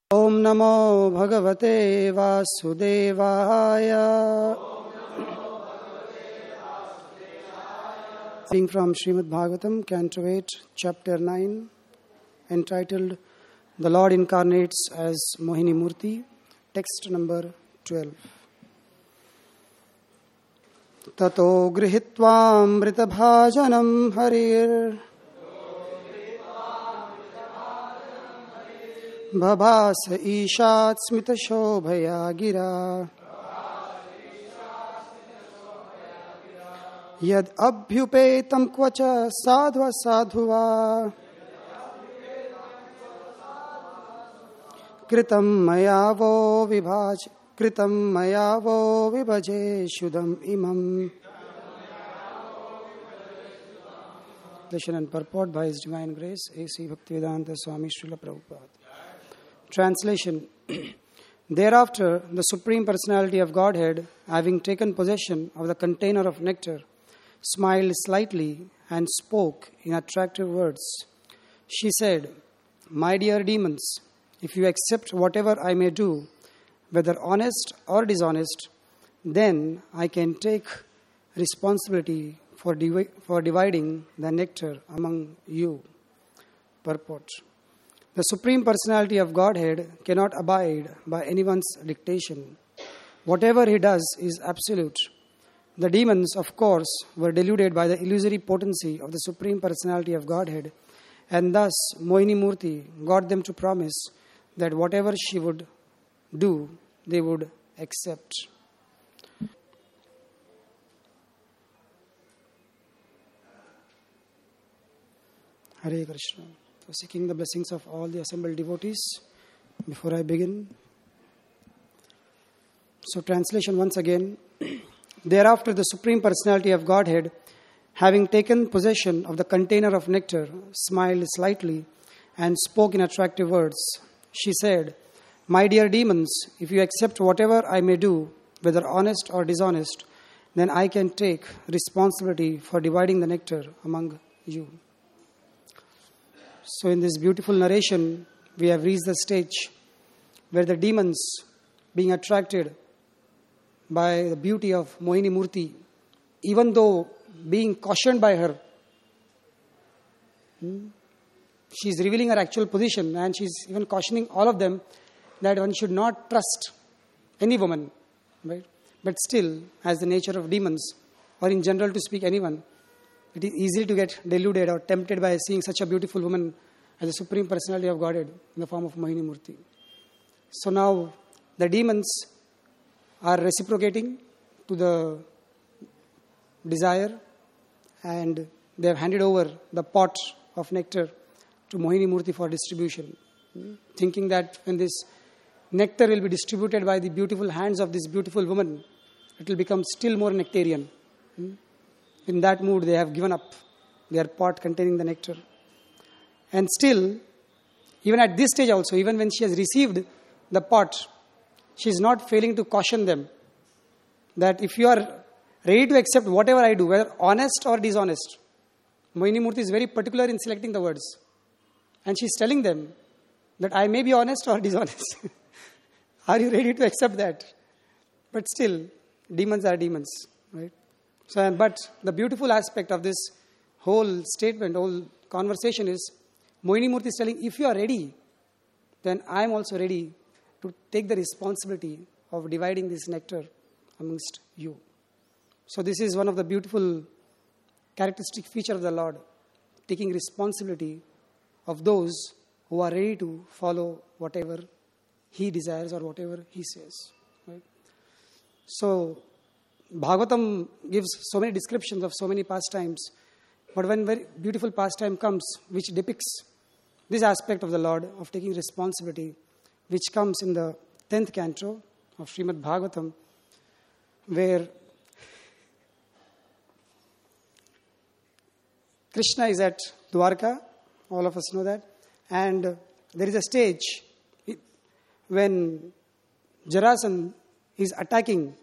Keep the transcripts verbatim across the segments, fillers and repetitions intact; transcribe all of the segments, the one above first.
Om Namo Bhagavate Vasudevaya. Reading from Srimad Bhagavatam, Canto eight, Chapter nine, entitled The Lord Incarnates as Mohini Murti, text number twelve. Tato grihitvam bhajanam harir Bhabhasa ishat smita shobhaya gira Yad abhyupetam kvacha sadhva sadhuva Kritam maya vo vibhaj Kritam maya vo vibhaje shudam imam. Lesson and purport by His Divine Grace, A C Bhaktivedanta Swami Srila Prabhupada. Translation. Thereafter, the Supreme Personality of Godhead, having taken possession of the container of nectar, smiled slightly and spoke in attractive words. She said, "My dear demons, if you accept whatever I may do, whether honest or dishonest, then I can take responsibility for, divi- for dividing the nectar among you." Purport. The Supreme Personality of Godhead cannot abide by anyone's dictation. Whatever he does is absolute. The demons, of course, were deluded by the illusory potency of the Supreme Personality of Godhead, and thus Mohini Murti got them to promise that whatever she would do, they would accept. Hare Krishna. So seeking the blessings of all the assembled devotees, before I begin. So translation once again. Thereafter, the Supreme Personality of Godhead, having taken possession of the container of nectar, smiled slightly and spoke in attractive words. She said, "My dear demons, if you accept whatever I may do, whether honest or dishonest, then I can take responsibility for dividing the nectar among you." So in this beautiful narration, we have reached the stage where the demons, being attracted by the beauty of Mohini Murti, even though being cautioned by her, hmm, she is revealing her actual position, and she is even cautioning all of them that one should not trust any woman, right? But still, as the nature of demons, or in general to speak anyone, it is easy to get deluded or tempted by seeing such a beautiful woman as the Supreme Personality of Godhead in the form of Mohini Murti. So now the demons are reciprocating to the desire, and they have handed over the pot of nectar to Mohini Murti for distribution, thinking that when this nectar will be distributed by the beautiful hands of this beautiful woman, it will become still more nectarian. In that mood, they have given up their pot containing the nectar. And still, even at this stage also, even when she has received the pot, she is not failing to caution them that if you are ready to accept whatever I do, whether honest or dishonest, Mohini Murti is very particular in selecting the words. And she is telling them that I may be honest or dishonest. Are you ready to accept that? But still, demons are demons, right? So, but the beautiful aspect of this whole statement, whole conversation is Mohini Murti is telling, if you are ready, then I am also ready to take the responsibility of dividing this nectar amongst you. So this is one of the beautiful characteristic feature of the Lord, taking responsibility of those who are ready to follow whatever He desires or whatever He says. Right? So Bhagavatam gives so many descriptions of so many pastimes, but when very beautiful pastime comes which depicts this aspect of the Lord of taking responsibility, which comes in the tenth canto of Srimad Bhagavatam, where Krishna is at Dwarka, all of us know that, and there is a stage when Jarasandha is attacking.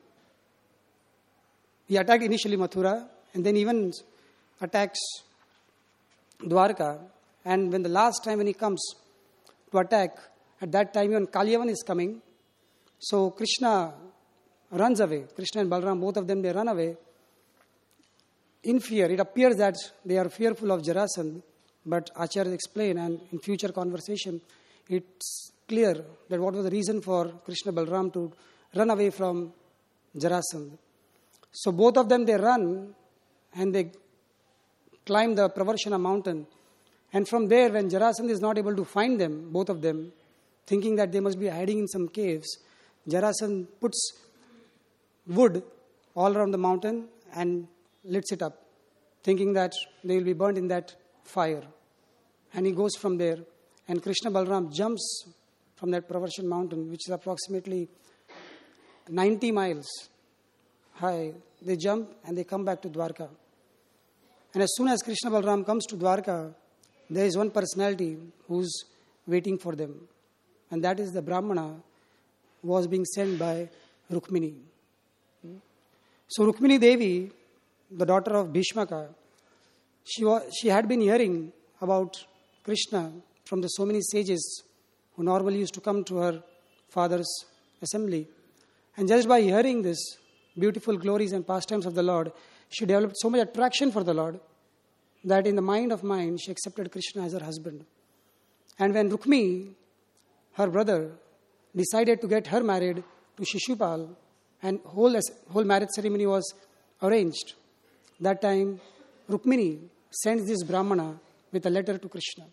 He attacked initially Mathura and then even attacks Dwarka. And when the last time when he comes to attack At that time, even Kalyavan is coming. So Krishna runs away. Krishna and Balaram, both of them, they run away. In fear, it appears that they are fearful of Jarasandha, but Acharya explain, and in future conversation, it's clear that what was the reason for Krishna Balaram to run away from Jarasandha. So both of them, they run and they climb the Pravarshana mountain. And from there, when Jarasandha is not able to find them, both of them, thinking that they must be hiding in some caves, Jarasandha puts wood all around the mountain and lights it up, thinking that they will be burnt in that fire. And he goes from there. And Krishna Balaram jumps from that Pravarshana mountain, which is approximately ninety miles high. They jump and they come back to Dwarka. And as soon as Krishna Balaram comes to Dwarka, there is one personality who's waiting for them. And that is the Brahmana who was being sent by Rukmini. So Rukmini Devi, the daughter of Bhishmaka, she, was, she had been hearing about Krishna from the so many sages who normally used to come to her father's assembly. And just by hearing this beautiful glories and pastimes of the Lord, she developed so much attraction for the Lord that in the mind of mind, she accepted Krishna as her husband. And when Rukmi, her brother, decided to get her married to Shishupal, and whole whole marriage ceremony was arranged, that time Rukmini sends this Brahmana with a letter to Krishna.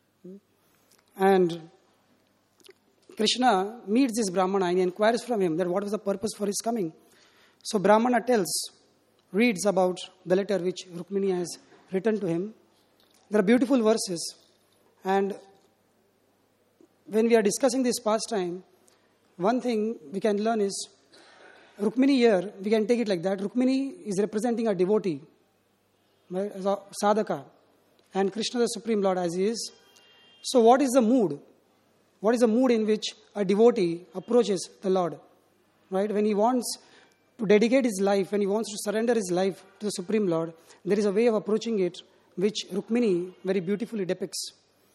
And Krishna meets this Brahmana and he inquires from him that what was the purpose for his coming. So Brahmana tells, reads about the letter which Rukmini has written to him. There are beautiful verses, and when we are discussing this pastime, one thing we can learn is Rukmini here, we can take it like that. Rukmini is representing a devotee, right, as a sadhaka, and Krishna the Supreme Lord as he is. So what is the mood? What is the mood in which a devotee approaches the Lord? Right? When he wants to dedicate his life, when he wants to surrender his life to the Supreme Lord, there is a way of approaching it which Rukmini very beautifully depicts.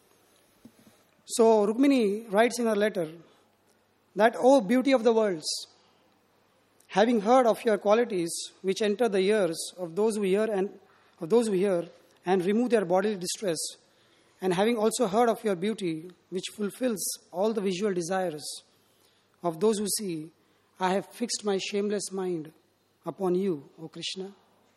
So Rukmini writes in her letter that, O beauty of the worlds, having heard of your qualities which enter the ears of those who hear and of those who hear and remove their bodily distress, and having also heard of your beauty which fulfills all the visual desires of those who see, I have fixed my shameless mind upon you, O Krishna.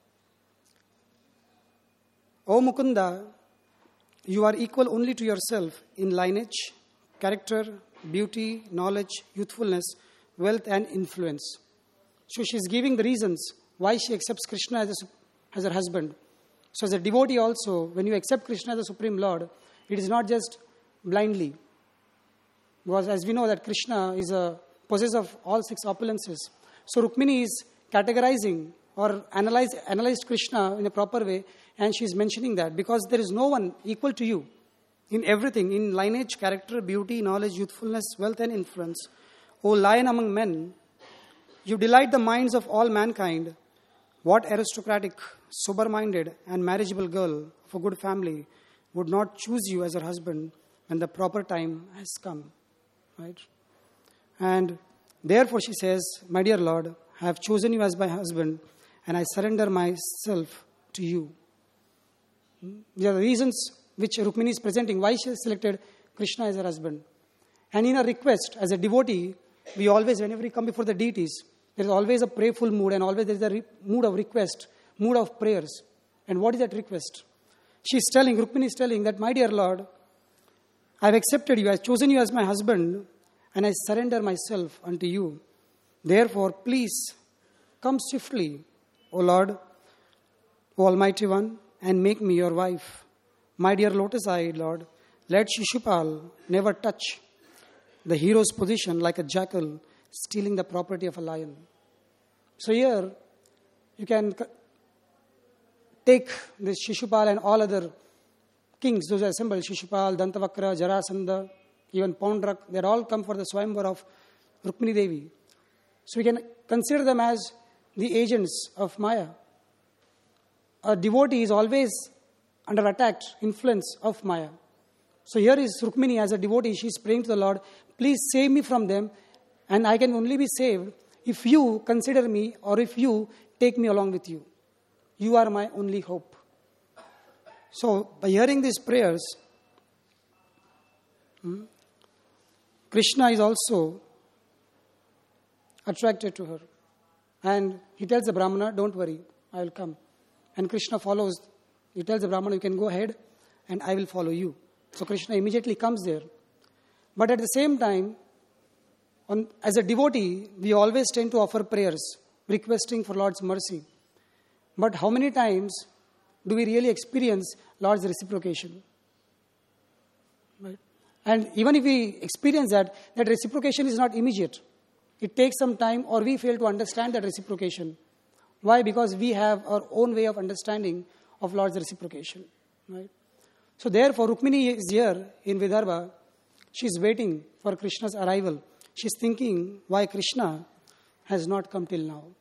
O Mukunda, you are equal only to yourself in lineage, character, beauty, knowledge, youthfulness, wealth and influence. So she is giving the reasons why she accepts Krishna as, a, as her husband. So as a devotee also, when you accept Krishna as the Supreme Lord, it is not just blindly. Because as we know that Krishna is a possessor of all six opulences. So Rukmini is categorizing or analyze, analyzed Krishna in a proper way, and she is mentioning that because there is no one equal to you in everything, in lineage, character, beauty, knowledge, youthfulness, wealth and influence. O lion among men, you delight the minds of all mankind. What aristocratic, sober-minded and marriageable girl of a good family would not choose you as her husband when the proper time has come, right? And therefore she says, my dear Lord, I have chosen you as my husband and I surrender myself to you. There are reasons which Rukmini is presenting why she has selected Krishna as her husband. And in a request, as a devotee, we always, whenever we come before the deities, there is always a prayerful mood and always there is a re- mood of request, mood of prayers. And what is that request? She is telling, Rukmini is telling that, my dear Lord, I have accepted you, I have chosen you as my husband, and I surrender myself unto you. Therefore, please come swiftly, O Lord, O Almighty One, and make me your wife. My dear lotus-eyed Lord, let Shishupal never touch the hero's position like a jackal stealing the property of a lion. So here, you can take this Shishupal and all other kings, those are assembled, Shishupal, Dantavakra, Jarasandha, even Pondrak, they all come for the Swayamvar of Rukmini Devi. So we can consider them as the agents of Maya. A devotee is always under attack, influence of Maya. So here is Rukmini as a devotee, she is praying to the Lord, please save me from them, and I can only be saved if you consider me or if you take me along with you. You are my only hope. So, by hearing these prayers, hmm, Krishna is also attracted to her. And he tells the Brahmana, don't worry, I will come. And Krishna follows. He tells the Brahmana, you can go ahead and I will follow you. So Krishna immediately comes there. But at the same time, on, as a devotee, we always tend to offer prayers, requesting for Lord's mercy. But how many times do we really experience Lord's reciprocation? Right? And even if we experience that, that reciprocation is not immediate. It takes some time, or we fail to understand that reciprocation. Why? Because we have our own way of understanding of Lord's reciprocation. Right? So therefore, Rukmini is here in Vidarbha. She is waiting for Krishna's arrival. She is thinking, why Krishna has not come till now?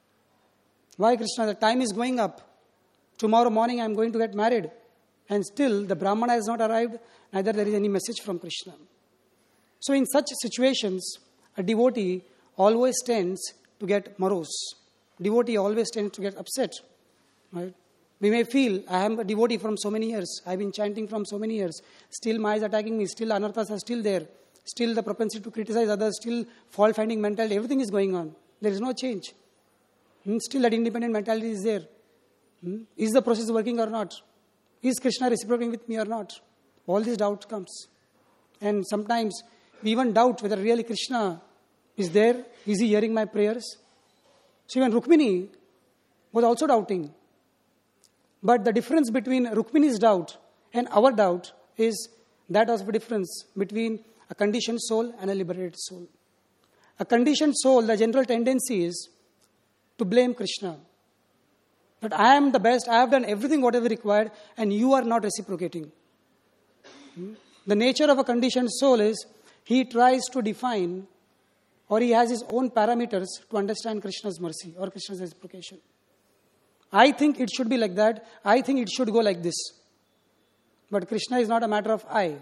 Why Krishna? The time is going up. Tomorrow morning I am going to get married. And still the Brahmana has not arrived, neither there is any message from Krishna. So in such situations, a devotee always tends to get morose. Devotee always tends to get upset. Right? We may feel, I am a devotee from so many years. I have been chanting from so many years. Still Maya is attacking me. Still anarthas are still there. Still the propensity to criticize others. Still fault-finding mentality. Everything is going on. There is no change. Hmm? Still that independent mentality is there. Hmm? Is the process working or not? Is Krishna reciprocating with me or not? All these doubts comes. And sometimes we even doubt whether really Krishna is there. Is he hearing my prayers? So even Rukmini was also doubting. But the difference between Rukmini's doubt and our doubt is that of a difference between a conditioned soul and a liberated soul. A conditioned soul, the general tendency is to blame Krishna. That I am the best, I have done everything whatever required, and you are not reciprocating. Hmm? The nature of a conditioned soul is he tries to define, or he has his own parameters to understand Krishna's mercy or Krishna's reciprocation. I think it should be like that. I think it should go like this. But Krishna is not a matter of I.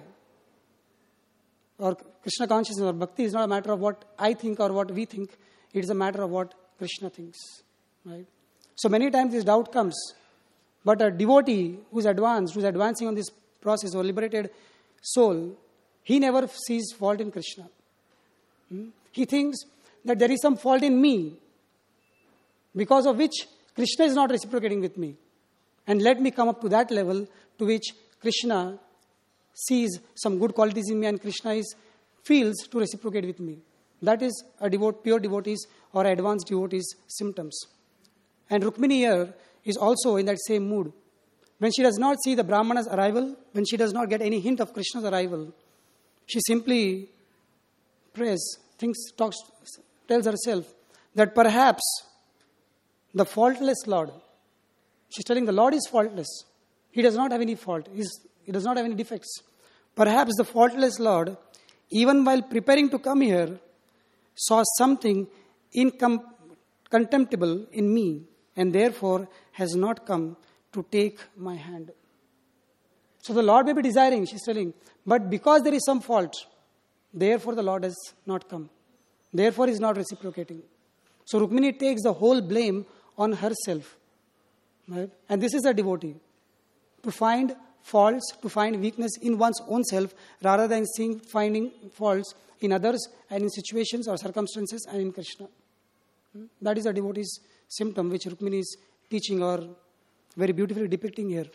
Or Krishna consciousness or bhakti is not a matter of what I think or what we think. It is a matter of what Krishna thinks. Right? So many times this doubt comes. But a devotee who is advanced, who is advancing on this process or liberated soul, he never sees fault in Krishna. Hmm? He thinks that there is some fault in me, because of which Krishna is not reciprocating with me. And let me come up to that level to which Krishna sees some good qualities in me and Krishna is feels to reciprocate with me. That is a devote, pure devotee's or advanced devotee's symptoms. And Rukmini here is also in that same mood. When she does not see the Brahmana's arrival, when she does not get any hint of Krishna's arrival, she simply prays, thinks, talks, tells herself that perhaps the faultless Lord, she's telling the Lord is faultless. He does not have any fault. He's, he does not have any defects. Perhaps the faultless Lord, even while preparing to come here, saw something incom- contemptible in me and therefore has not come to take my hand. So the Lord may be desiring, she's telling, but because there is some fault, therefore the Lord has not come. Therefore he is not reciprocating. So Rukmini takes the whole blame on herself. Right? And this is a devotee. To find faults, to find weakness in one's own self, rather than seeing finding faults in others and in situations or circumstances and in Krishna. That is a devotee's symptom which Rukmini is teaching or very beautifully depicting here.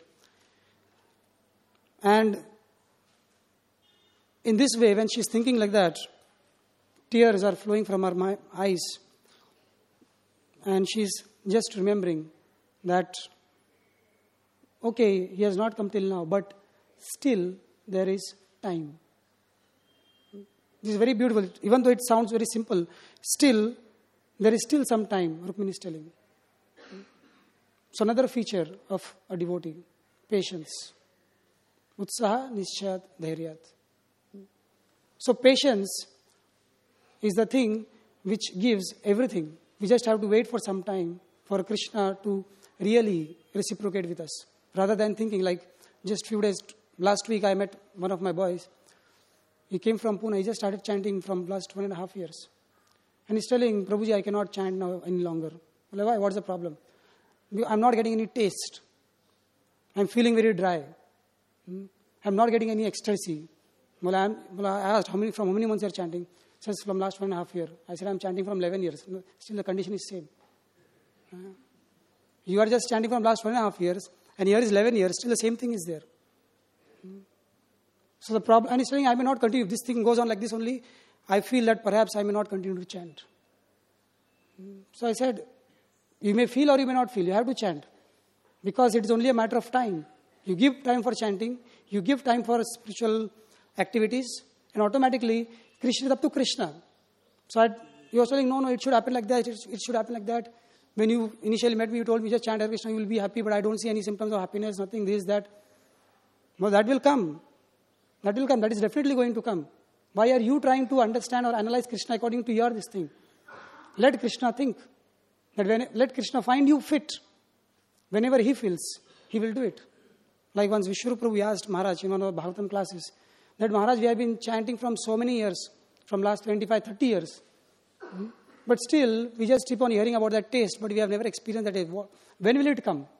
And in this way, when she is thinking like that, tears are flowing from her eyes. And she is just remembering that, okay, he has not come till now, but still there is time. This is very beautiful. Even though it sounds very simple, still, there is still some time, Rukmini is telling. So another feature of a devotee, patience. Utsaha nishchayat dhairyat. So patience is the thing which gives everything. We just have to wait for some time for Krishna to really reciprocate with us. Rather than thinking like, just few days, last week I met one of my boys. He came from Pune. He just started chanting from last one and a half years. And he's telling, Prabhuji, I cannot chant now any longer. Well, why? What's the problem? I'm not getting any taste. I'm feeling very dry. Hmm? I'm not getting any ecstasy. Well, I'm, well, I asked, how many, from how many months you're chanting? He says, from last one and a half year. I said, I'm chanting from eleven years. No, still the condition is same. Uh, you are just chanting from last one and a half years, and here is eleven years, still the same thing is there. Hmm? So the problem, and he's saying, I may not continue. If this thing goes on like this only, I feel that perhaps I may not continue to chant. Hmm? So I said, you may feel or you may not feel. You have to chant. Because it is only a matter of time. You give time for chanting, you give time for spiritual activities, and automatically, Krishna is up to Krishna. So I, you were saying, no, no, it should happen like that, it, it should happen like that. When you initially met me, you told me, just chant Hare Krishna, you will be happy, but I don't see any symptoms of happiness, nothing, this, that. No, that will come. That will come. That is definitely going to come. Why are you trying to understand or analyze Krishna according to your this thing? Let Krishna think. That when, let Krishna find you fit. Whenever he feels, he will do it. Like once Vishwarup Prabhu asked Maharaj in one of the Bhagavatam classes, that Maharaj, we have been chanting from so many years, from last twenty-five, thirty years. Hmm? But still, we just keep on hearing about that taste, but we have never experienced that taste. When will it come?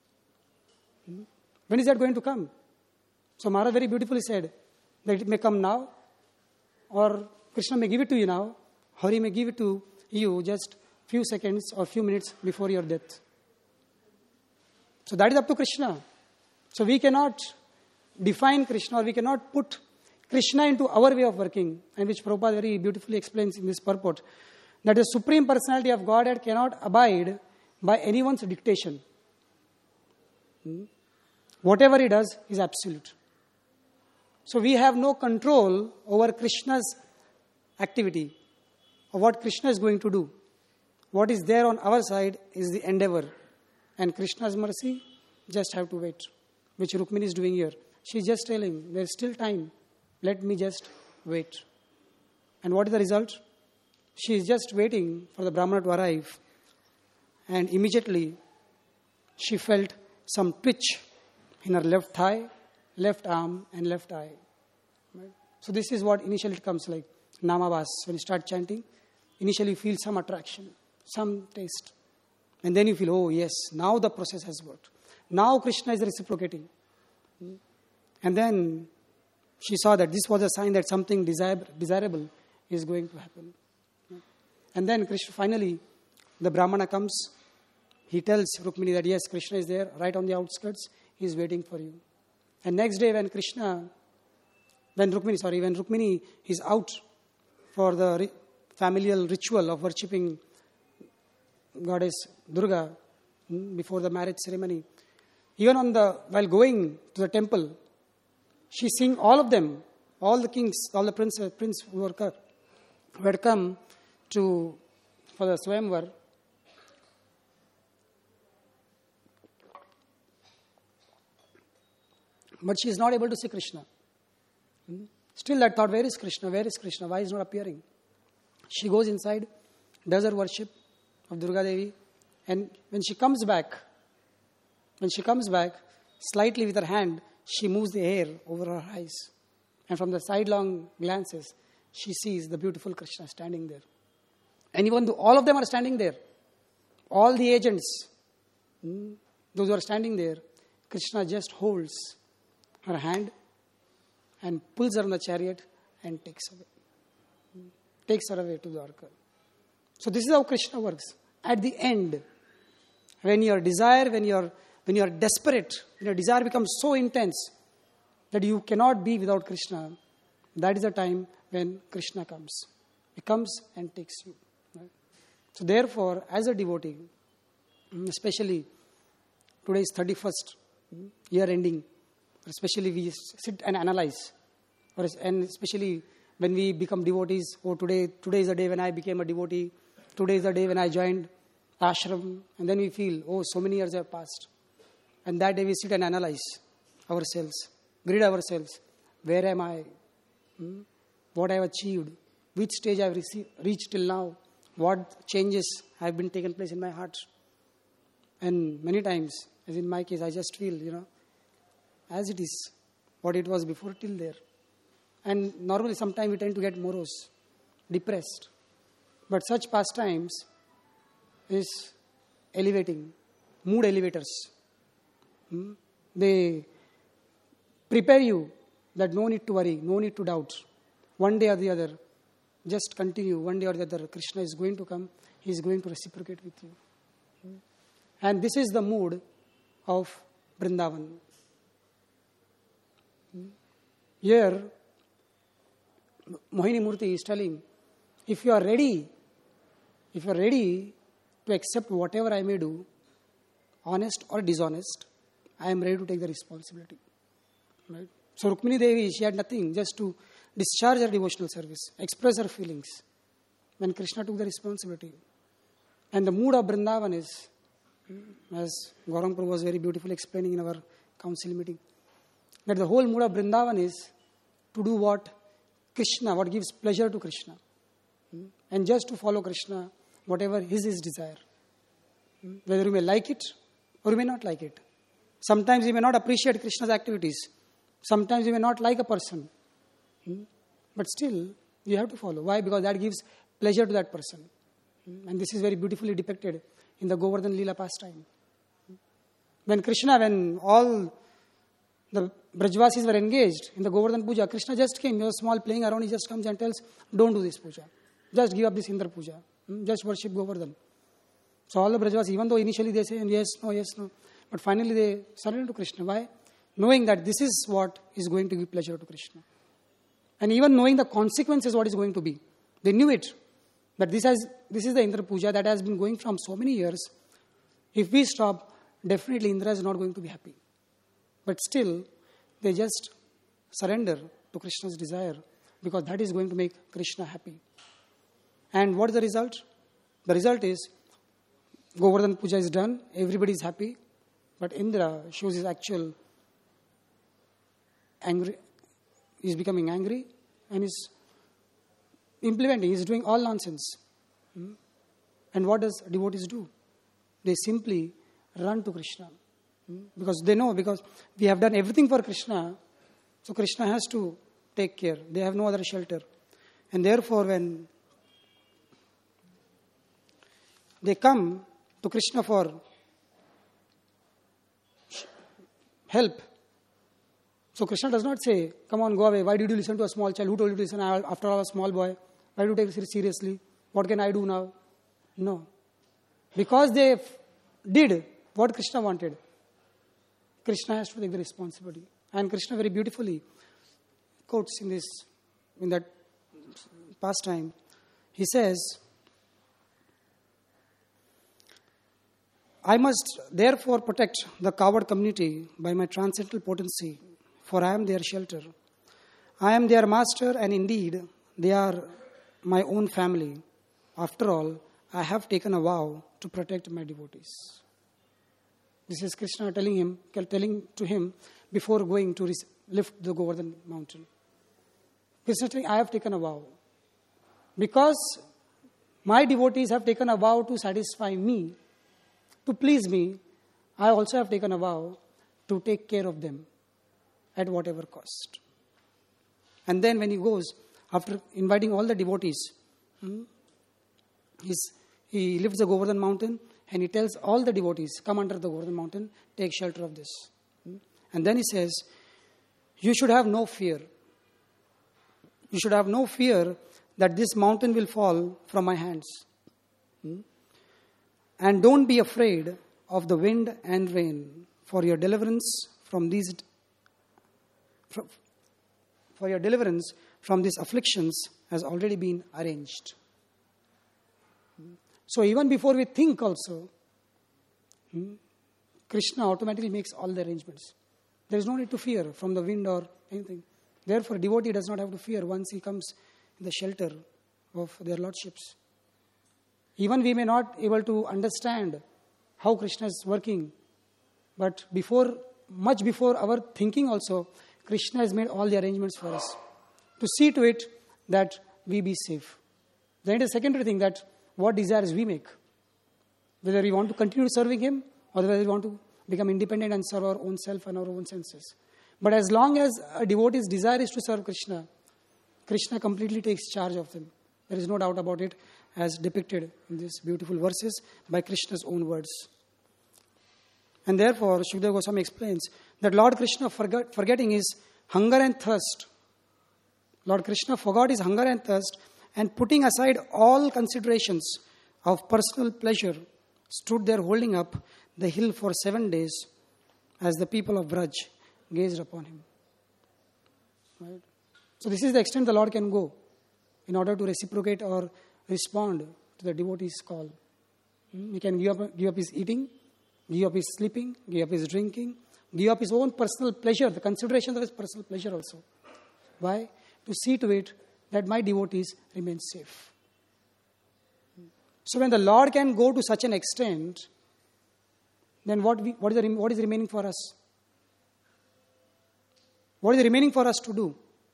Hmm? When is that going to come? So Maharaj very beautifully said that it may come now, or Krishna may give it to you now, or he may give it to you just few seconds or few minutes before your death. So that is up to Krishna. So we cannot define Krishna, or we cannot put Krishna into our way of working, and which Prabhupada very beautifully explains in this purport, that the Supreme Personality of Godhead cannot abide by anyone's dictation. Hmm? Whatever he does is absolute. So we have no control over Krishna's activity, or what Krishna is going to do. What is there on our side is the endeavor. And Krishna's mercy, just have to wait, which Rukmini is doing here. She is just telling, there is still time. Let me just wait. And what is the result? She is just waiting for the Brahmana to arrive. And immediately, she felt some twitch in her left thigh, left arm, and left eye. Right? So this is what initially it comes like. Namavas, when you start chanting, initially you feel some attraction, some taste. And then you feel, oh yes, now the process has worked. Now Krishna is reciprocating. And then she saw that this was a sign that something desire, desirable is going to happen. And then Krishna, finally, the Brahmana comes. He tells Rukmini that yes, Krishna is there, right on the outskirts. He is waiting for you. And next day when Krishna, when Rukmini, sorry, when Rukmini is out for the ri- familial ritual of worshipping Goddess Durga before the marriage ceremony, even on the while going to the temple, she seeing all of them, all the kings, all the princes, prince who were who had come to for the Swayamvar. But she is not able to see Krishna. Still that thought, where is Krishna? Where is Krishna? Why is not appearing? She goes inside, does her worship of Durga Devi, and when she comes back, when she comes back, slightly with her hand, she moves the hair over her eyes. And from the sidelong glances, she sees the beautiful Krishna standing there. And even though all of them are standing there, all the agents, those who are standing there, Krishna just holds her hand and pulls her on the chariot and takes away. Takes her away to Dwarka. So this is how Krishna works. At the end, when your desire, when your when you are desperate, when your desire becomes so intense that you cannot be without Krishna, that is the time when Krishna comes. He comes and takes you. Right? So therefore, as a devotee, especially today is thirty-first, year ending, especially we sit and analyze, or and especially when we become devotees, oh today, today is the day when I became a devotee, today is the day when I joined ashram, and then we feel, oh so many years have passed. And that day we sit and analyze ourselves, grid ourselves. Where am I? Hmm? What I have achieved? Which stage I have received, reached till now? What changes have been taken place in my heart? And many times, as in my case, I just feel, you know, as it is, what it was before till there. And normally sometimes we tend to get morose, depressed. But such pastimes is elevating, mood elevators. Hmm? They prepare you that no need to worry, no need to doubt. One day or the other, just continue. One day or the other, Krishna is going to come. He is going to reciprocate with you. Hmm? And this is the mood of Vrindavan. Hmm? Here, Mohini Murthy is telling, if you are ready, if you are ready to accept whatever I may do, honest or dishonest, I am ready to take the responsibility. Right? So Rukmini Devi, she had nothing, just to discharge her devotional service, express her feelings. When Krishna took the responsibility. And the mood of Vrindavan is, as Gauranga Prabhu was very beautifully explaining in our council meeting, that the whole mood of Vrindavan is to do what Krishna, what gives pleasure to Krishna. And just to follow Krishna, whatever is his desire. Whether you may like it or you may not like it. Sometimes you may not appreciate Krishna's activities. Sometimes you may not like a person. But still, you have to follow. Why? Because that gives pleasure to that person. And this is very beautifully depicted in the Govardhan Leela pastime. When Krishna, when all the Brajvasis were engaged in the Govardhan Puja, Krishna just came, he was small playing around, he just comes and tells, don't do this puja. Just give up this Indra puja. Just worship Govardhan. So all the Brajvasis, even though initially they say yes, no, yes, no, but finally they surrender to Krishna. Why? Knowing that this is what is going to give pleasure to Krishna. And even knowing the consequences what is going to be. They knew it. That this, has, this is the Indra puja that has been going from so many years. If we stop, definitely Indra is not going to be happy. But still, they just surrender to Krishna's desire because that is going to make Krishna happy. And what is the result? The result is Govardhan Puja is done, everybody is happy, but Indra shows his actual angry, he is becoming angry and is implementing, he is doing all nonsense. And what does devotees do? They simply run to Krishna. Because they know, because we have done everything for Krishna, so Krishna has to take care. They have no other shelter. And therefore, when they come to Krishna for help, so Krishna does not say, come on, go away. Why did you listen to a small child? Who told you to listen? After all, a small boy. Why do you take it seriously? What can I do now? No. Because they did what Krishna wanted, Krishna has to take the responsibility. And Krishna very beautifully quotes in this, in that pastime. He says, I must therefore protect the coward community by my transcendental potency, for I am their shelter. I am their master, and indeed they are my own family. After all, I have taken a vow to protect my devotees. This is Krishna telling him, telling to him before going to lift the Govardhan mountain. Krishna telling, I have taken a vow. Because my devotees have taken a vow to satisfy me, to please me, I also have taken a vow to take care of them at whatever cost. And then when he goes, after inviting all the devotees, hmm, he lifts the Govardhan mountain and he tells all the devotees, come under the Govardhan mountain, take shelter of this. Hmm. And then he says, you should have no fear. You should have no fear that this mountain will fall from my hands. Hmm. And don't be afraid of the wind and rain, for your deliverance from these for your deliverance from these afflictions has already been arranged. So even before we think also, Krishna automatically makes all the arrangements. There is no need to fear from the wind or anything. Therefore, devotee does not have to fear once he comes in the shelter of their lordships. Even we may not be able to understand how Krishna is working, but before, much before our thinking also, Krishna has made all the arrangements for us to see to it that we be safe. Then it is a secondary thing that what desires we make. Whether we want to continue serving him or whether we want to become independent and serve our own self and our own senses. But as long as a devotee's desire is to serve Krishna, Krishna completely takes charge of them. There is no doubt about it, as depicted in these beautiful verses by Krishna's own words. And therefore, Shukadeva Goswami explains that Lord Krishna, forget, forgetting his hunger and thirst, Lord Krishna forgot his hunger and thirst, and putting aside all considerations of personal pleasure, stood there holding up the hill for seven days as the people of Braj gazed upon him. Right? So this is the extent the Lord can go in order to reciprocate or respond to the devotee's call. Hmm? He can give up, give up his eating, give up his sleeping, give up his drinking, give up his own personal pleasure, the consideration of his personal pleasure also. Why? To see to it that my devotees remain safe. So when the Lord can go to such an extent, then what, we, what, is, the, what is remaining for us? What is remaining for us to do?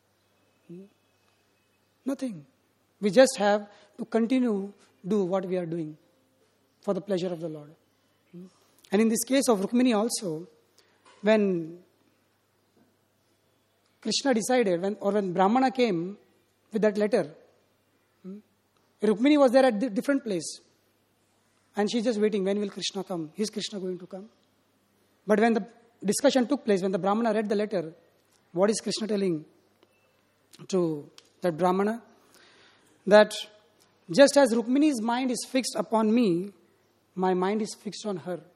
Nothing. We just have to continue do what we are doing for the pleasure of the Lord. And in this case of Rukmini also, when Krishna decided, when, or when Brahmana came with that letter, Rukmini was there at a different place. And she's just waiting, when will Krishna come? Is Krishna going to come? But when the discussion took place, when the Brahmana read the letter, what is Krishna telling to that Brahmana? That just as Rukmini's mind is fixed upon me, my mind is fixed on her.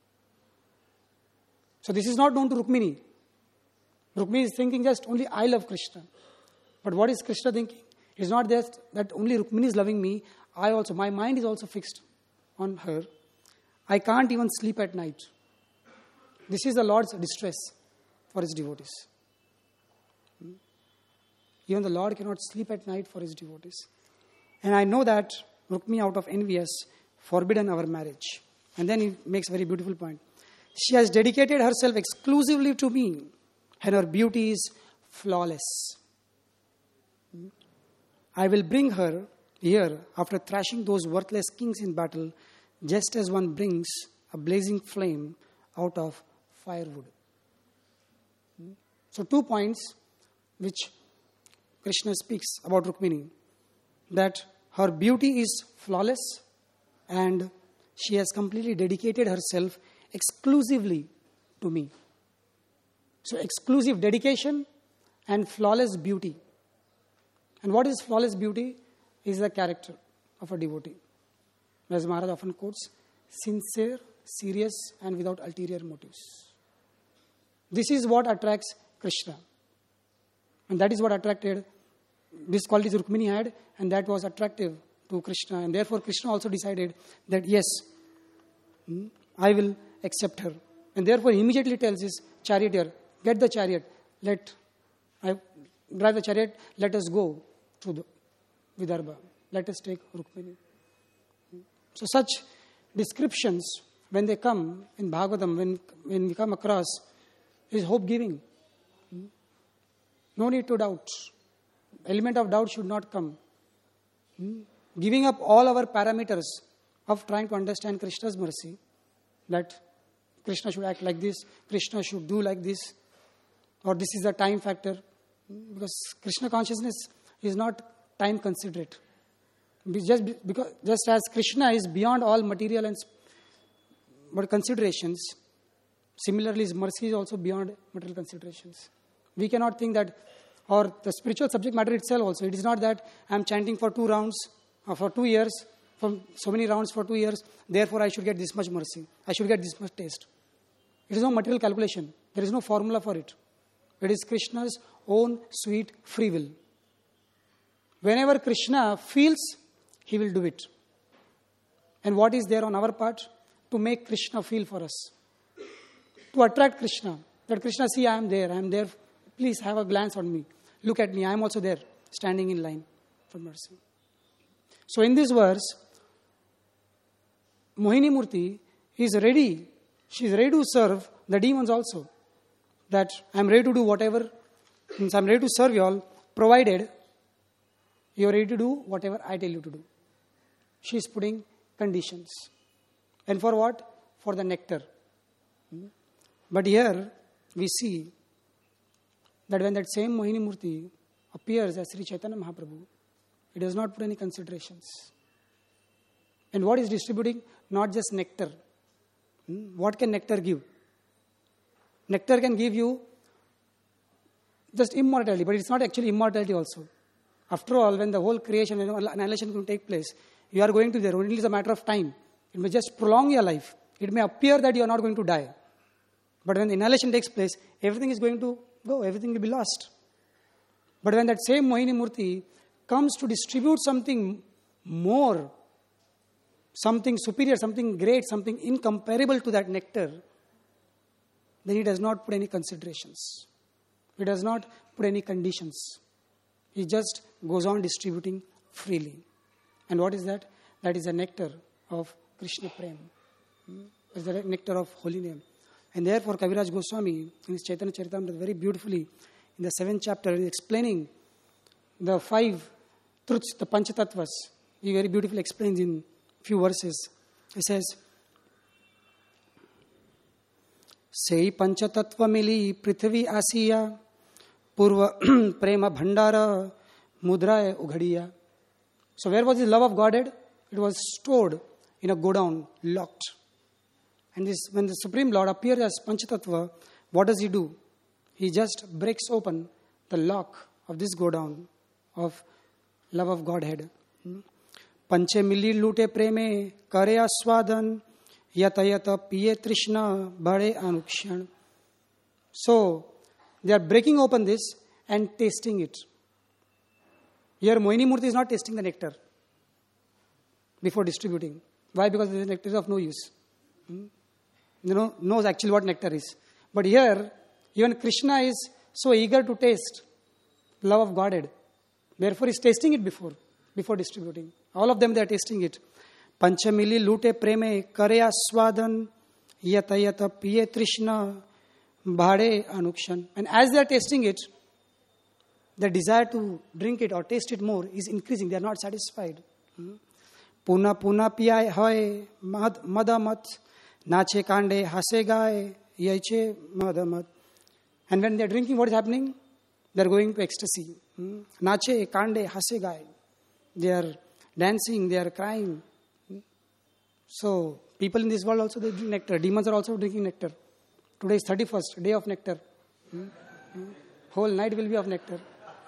So this is not known to Rukmini. Rukmini is thinking just only I love Krishna. But what is Krishna thinking? It's not just that only Rukmini is loving me, I also, my mind is also fixed on her. I can't even sleep at night. This is the Lord's distress for his devotees. Even the Lord cannot sleep at night for his devotees. And I know that Rukmini, out of envy, has forbidden our marriage. And then he makes a very beautiful point. She has dedicated herself exclusively to me, and her beauty is flawless. I will bring her here after thrashing those worthless kings in battle, just as one brings a blazing flame out of firewood. So two points which Krishna speaks about Rukmini, that her beauty is flawless and she has completely dedicated herself exclusively to me. So exclusive dedication and flawless beauty. And what is flawless beauty? Is the character of a devotee. As Maharaj often quotes, sincere, serious and without ulterior motives. This is what attracts Krishna. And that is what attracted, this qualities Rukmini had, and that was attractive to Krishna. And therefore Krishna also decided that yes, I will accept her. And therefore he immediately tells his charioteer, get the chariot, let, I drive the chariot, let us go to the Vidarbha. Let us take Rukmini. So such descriptions, when they come in Bhagavatam, when, when we come across, is hope-giving. No need to doubt. Element of doubt should not come. Giving up all our parameters of trying to understand Krishna's mercy, that Krishna should act like this, Krishna should do like this, or this is a time factor. Because Krishna consciousness is not time considerate. Just because, just as Krishna is beyond all material and but considerations, similarly his mercy is also beyond material considerations. We cannot think that, or the spiritual subject matter itself also, it is not that I am chanting for two rounds, or for two years, from so many rounds for two years, therefore I should get this much mercy, I should get this much taste. It is no material calculation. There is no formula for it. It is Krishna's own sweet free will. Whenever Krishna feels, he will do it. And what is there on our part? To make Krishna feel for us. To attract Krishna. That Krishna, see, I am there, I am there. Please have a glance on me. Look at me, I am also there, standing in line for mercy. So in this verse, Mohini Murti is ready. She is ready to serve the demons also. That I am ready to do whatever, means I am ready to serve you all, provided you are ready to do whatever I tell you to do. She is putting conditions. And for what? For the nectar. But here we see that when that same Mohini Murti appears as Sri Chaitanya Mahaprabhu. It does not put any considerations. And what is distributing? Not just nectar. Hmm? What can nectar give? Nectar can give you just immortality, but it's not actually immortality also. After all, when the whole creation and annihilation will take place, you are going to there. Only it's a matter of time. It may just prolong your life. It may appear that you are not going to die. But when the annihilation takes place, everything is going to go. Everything will be lost. But when that same Mohini Murti comes to distribute something more, something superior, something great, something incomparable to that nectar, then he does not put any considerations. He does not put any conditions. He just goes on distributing freely. And what is that? That is the nectar of Krishna Prem. That is the nectar of holy name. And therefore Kaviraj Goswami in his Chaitanya Charitamrita very beautifully in the seventh chapter is explaining the five truths, the Panchatattvas. He very beautifully explains in few verses. He says, Sei Panchatattva mili prithvi asiya purva prema bhandara mudraya ughadiya. So where was the love of Godhead? It was stored in a godown, locked. And this, when the Supreme Lord appears as Panchatattva, what does he do? He just breaks open the lock of this godown of love of Godhead. Panche milli lute preme kare aswadan yata yata piye trishna bade anukshan. So, they are breaking open this and tasting it. Here Mohini Murti is not tasting the nectar before distributing. Why? Because the nectar is of no use. Hmm? You know, knows actually what nectar is. But here, even Krishna is so eager to taste love of Godhead. Therefore, he is tasting it before, before distributing. All of them, they are tasting it. Panchamili lute preme kare aswadan yata yata piye trishna bhade anukshan. And as they are tasting it, the desire to drink it or taste it more is increasing. They are not satisfied. Puna puna piyai hoy madamat nache kande hase gaye yaiche madamat. And when they are drinking, what is happening? They are going to ecstasy. Nache kande hase gaye. They are dancing, they are crying. So, people in this world also, they drink nectar. Demons are also drinking nectar. Today is thirty-first, day of nectar. Whole night will be of nectar.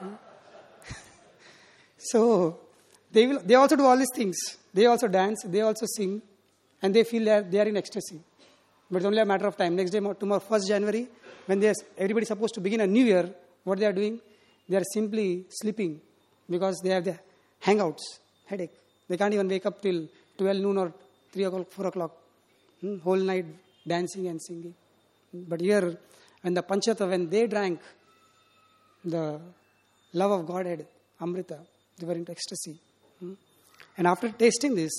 So, they will. They also do all these things. They also dance, they also sing, and they feel that they are in ecstasy. But it's only a matter of time. Next day, tomorrow, first January, when they are, everybody is supposed to begin a new year, what they are doing? They are simply sleeping because they have the hangouts, headache. They can't even wake up till twelve noon or three o'clock, four o'clock. Hmm? Whole night dancing and singing. But here, when the Panchata, when they drank the love of Godhead, Amrita, they were into ecstasy. Hmm? And after tasting this,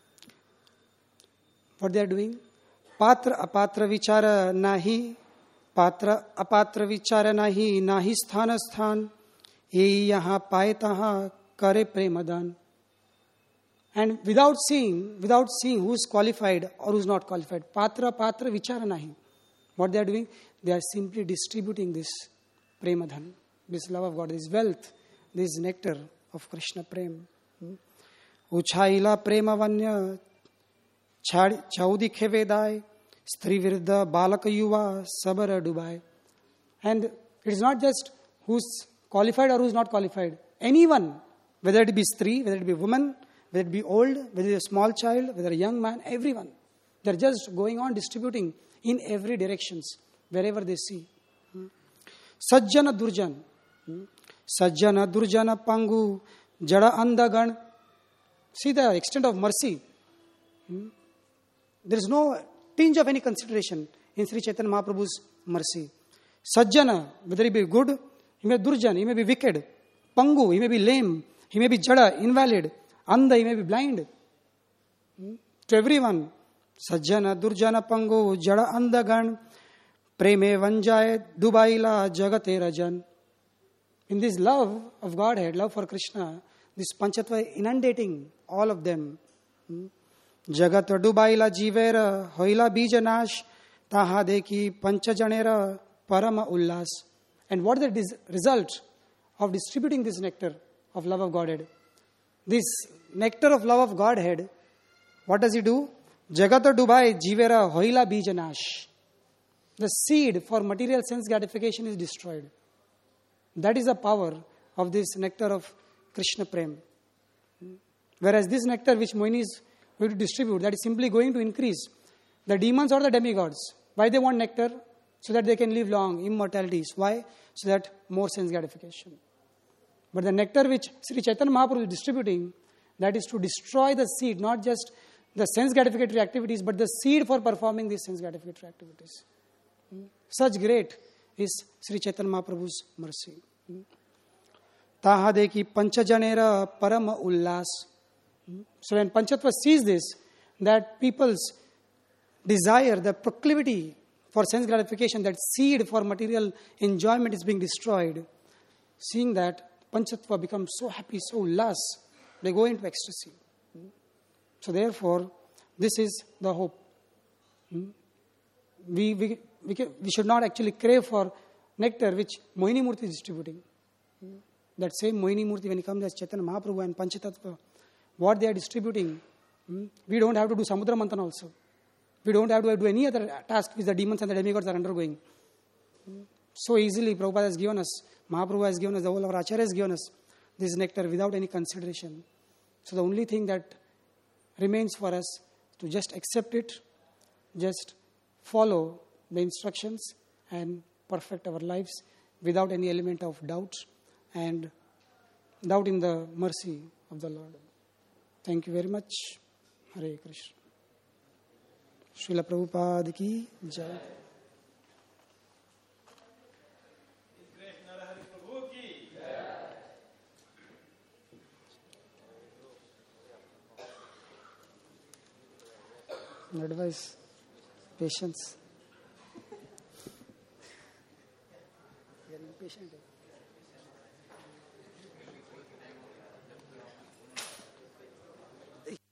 what they are doing? Patra apatra vichara nahi, patra apatra vichara nahi, nahi sthana sthan, ye yaha paetaha kare premadan. And without seeing, without seeing who is qualified or who is not qualified, patra patra vichara nahi. What they are doing? They are simply distributing this premadhan, this love of God, this wealth, this nectar of Krishna Prem. Uchaila premavanya chaudi khevedai stri viruddha balaka yuva sabara dubai. And it is not just who's qualified or who's not qualified. Anyone, whether it be stri, whether it be woman, whether it be old, whether it be a small child, whether a young man, everyone. They are just going on distributing in every directions, wherever they see. Sajjana Durjan. Sajjana Durjana Pangu Jada Andagan. See the extent of mercy. There is no tinge of any consideration in Sri Chaitanya Mahaprabhu's mercy. Sajjana, whether he be good, he may be Durjan, he may be wicked. Pangu, he may be lame, he may be Jada, invalid. Anda, he may be blind. To everyone. Sajjana Durjana Pangu Jada Andagan Preme Vanjay Dubaila Jagate Rajan. In this love of Godhead, love for Krishna, this Panchatva inundating all of them. Jagat Dubaila Jivera Hoila Bijanash Tahadeki Panchajanera Parama Ullas. And what is the result of distributing this nectar of love of Godhead. This nectar of love of Godhead, what does he do? Jagata dubai jivera hoila bijanash. The seed for material sense gratification is destroyed. That is the power of this nectar of Krishna Prem. Whereas this nectar which Mohini is going to distribute, that is simply going to increase the demons or the demigods. Why they want nectar? So that they can live long, immortalities. Why? So that more sense gratification. But the nectar which Sri Chaitanya Mahaprabhu is distributing, that is to destroy the seed, not just the sense gratificatory activities, but the seed for performing these sense gratificatory activities. Such great is Sri Chaitanya Mahaprabhu's mercy. Tahadeki panchajanera parama ullas. So when Panchatva sees this, that people's desire, the proclivity for sense gratification, that seed for material enjoyment is being destroyed, seeing that, Panchatva becomes so happy, so ullas, they go into ecstasy. So therefore, this is the hope. We, we, we, can, we should not actually crave for nectar which Mohini Murti is distributing. That same Mohini Murti, when he comes as Chaitanya Mahaprabhu and Panchatattva, what they are distributing, we don't have to do Samudra Manthan also. We don't have to do any other task which the demons and the demigods are undergoing. So easily Prabhupada has given us, Mahaprabhu has given us, the whole of our Acharya has given us this nectar without any consideration. So the only thing that remains for us to just accept it, just follow the instructions and perfect our lives without any element of doubt and doubt in the mercy of the Lord. Thank you very much. Hare Krishna. Srila Prabhupada ki jai. Advice, patience. We are impatient.